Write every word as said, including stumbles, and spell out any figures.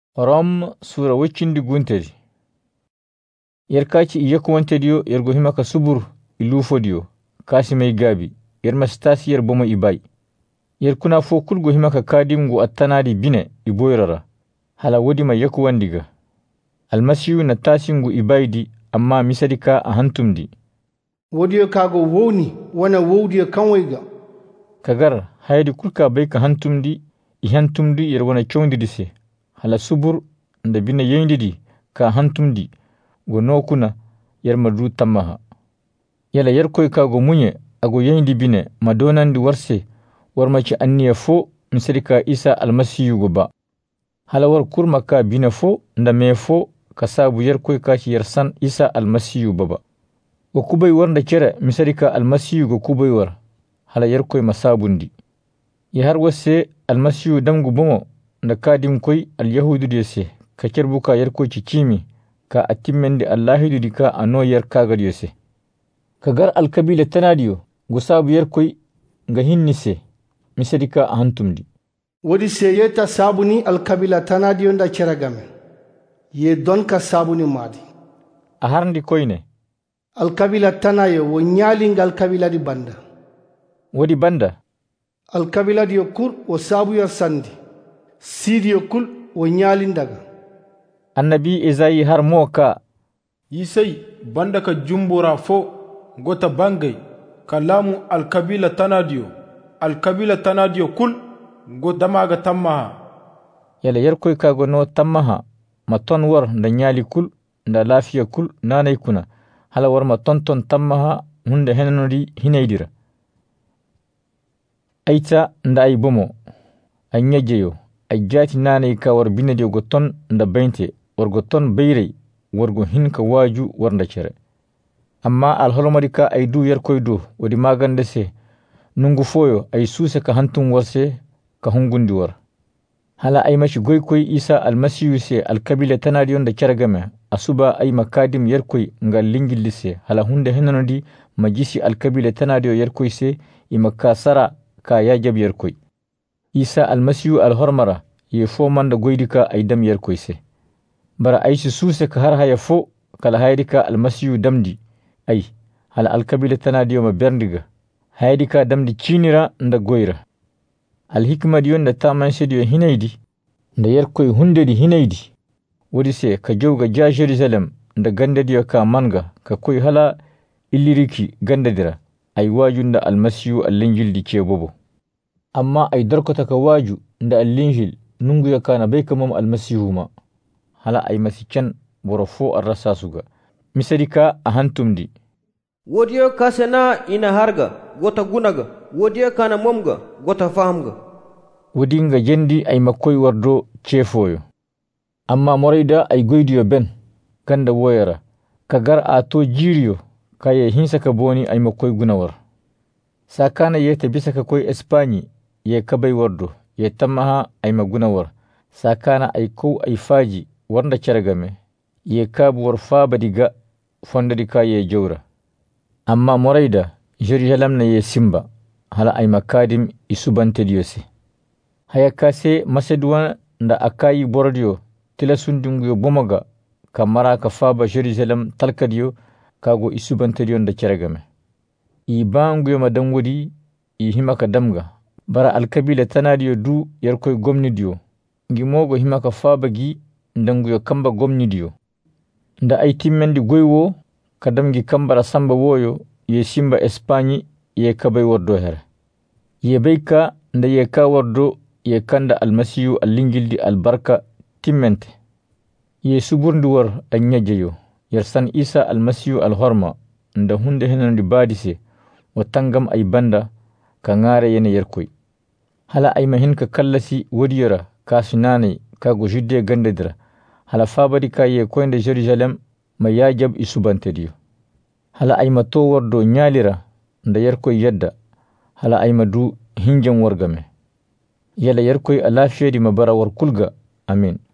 Rom sura wicindi guntedi. Yerkaci iyaku wantediyo yergo himaka subur ilufodiyo kasi mai gabi yer mastasi yer bomo ibai. Yer kuna fo kulgo himaka kadimgu attanadi bine iboyrara hala wodi ma yaku wandiga. Almasiyu na tasingu ibaidi amma misadika a hantumdi. Wodiyo kago woni wana wodiyo kanwaiga. Kagar haydi kulka bai ka hantumdi i hantumdi yer wana chondidise. Hala subur nda bina yendidi ka hantumdi go nokuna yer madu tamaha. Yala yer koy ka go munye ago yendi bine madonandi warse warmaci anniya fo misrika Isa almasiyu go ba. Hala war kurma ka bina fo nda me fo ka sabu yer koy ka ci yer san Isa almasiyu baba. Go kubay war nda kere misrika almasiyu go kubay war hala yer koy masabundi. Ya har wase almasiyu damgu bongo nda kadim koy al yahudu dese ka kerbuka yer koy ci kimi ka atimmende allahidu dika ano yer kagar yose. Kagar al kabila tanadiyo gusabu yer koy nga hinnise misadika a hantumdi. Wodi se yeta sabuni al kabila tanadiyo nda keragame. Ye don ka sabuni madi. A harndi koyne. Al kabila tanayo wo nyalinga al kabila di banda. Wodi banda. Al kabila diyo kur wo sabu yer sandi. Sidiyo kul wo nyalindaga. Annabi Ezayi har moka. Yisai banda ka jumbura fo gota bangay kalamu alkabila tanadiyo alkabila tanadiyo kul go damaga tammaha. Yala yarkoy kago no tammaha maton war nda nyali kul nda lafiya kul nanay kuna hala war ma tonton tammaha hunde henanodi hinaydira. Aita nda ay bomo ay nyajeyo ay jati nanay ka war binadiyo go ton nda baynte wargo ton bayrey wargo hinka waju warnda cere. Amma alholomarika ay du yer koy do wadi magande se nungu foyo ay suse ka hantum warse ka hungundi war. Hala ay mashi goy koy Isa almasiyu se alkabila tanadiyon da ceragame asuba ay makadim yer koy ngal lingilli se hala hunde henanodi majisi alkabila tanadiyo yer koy se imaka sara ka yajab yer koy. Isa almasiyu alhormara ye fo manda goydika ay dam yer koy se. Bara aishi suse ka har haya fo kala haydika almasiyu damdi ay hala alkabila tanadiyo ma berndiga haydika damdi cinira nda goyra. Alhikma diyo nda tamanse diyo hinaydi nda yerkoy hundedi hinaydi wodi se ka jowga ja Jerusalem nda gande diyo ka manga ka koy hala illiriki gandadira ay waju nda almasiyu allinjil di ce bobo. Amma ay darkota ka waju nda allinjil nungu ya kana bai kamam almasiyu ma hala ay masichan boro fo arrasa suga. Misadika a hantumdi. Wodiyo kasena ina harga gota gunaga wodiyo kana momga gota fahamga. Wodinga jendi ay makoy wardo cefoyo. Amma morayda ay goydiyo ben ganda woyara kagar a to jiriyo kaye hinsa ka boni ay makoy gunawar. Sakana yete bisa ka koy Espanye ye kabay wardo ye tamaha ay magunawar. Sakana ay kow ay faji warnda ceragame ye kabu war faba diga fondadika ye jawra. Amma morayda Jerusalem na ye simba hala ay makadim isubante diyose. Haya kase Macedoine nda akayi bordiyo tila sundunguyo bomaga kamara ka faba Jerusalem talkadiyo kago isubante diyo nda ceragame. I banguyo madangodi i himaka damga bara alkabila tanadiyo du yarkoy gomni diyo ngi mogo himaka faba gi ndanguyo kamba gomni diyo. Nda ay timmendi goywo kadamgi kambara samba woyo ye simba Espanye ye kabay wardo her. Ye bayka nda ye ka wardo ye kanda almasiyu allingildi albarka timmente. Ye suburndi war a nyajeyo yersan Isa almasiyu alhorma nda hunde henandi badise wa tangam ay banda ka ngare yene yerkoy. Hala ay mahinka kallasi wadiyara kasinane kago judde gandadira hala fabadi ka ye koynde Jerusalem ma yajab isubante diyo. Hala ay ma to wardo nyalira nda yerkoy yadda hala ay ma du hinjan wargame. Yala yerkoy a lafiyedi ma bara war kulga. Amin.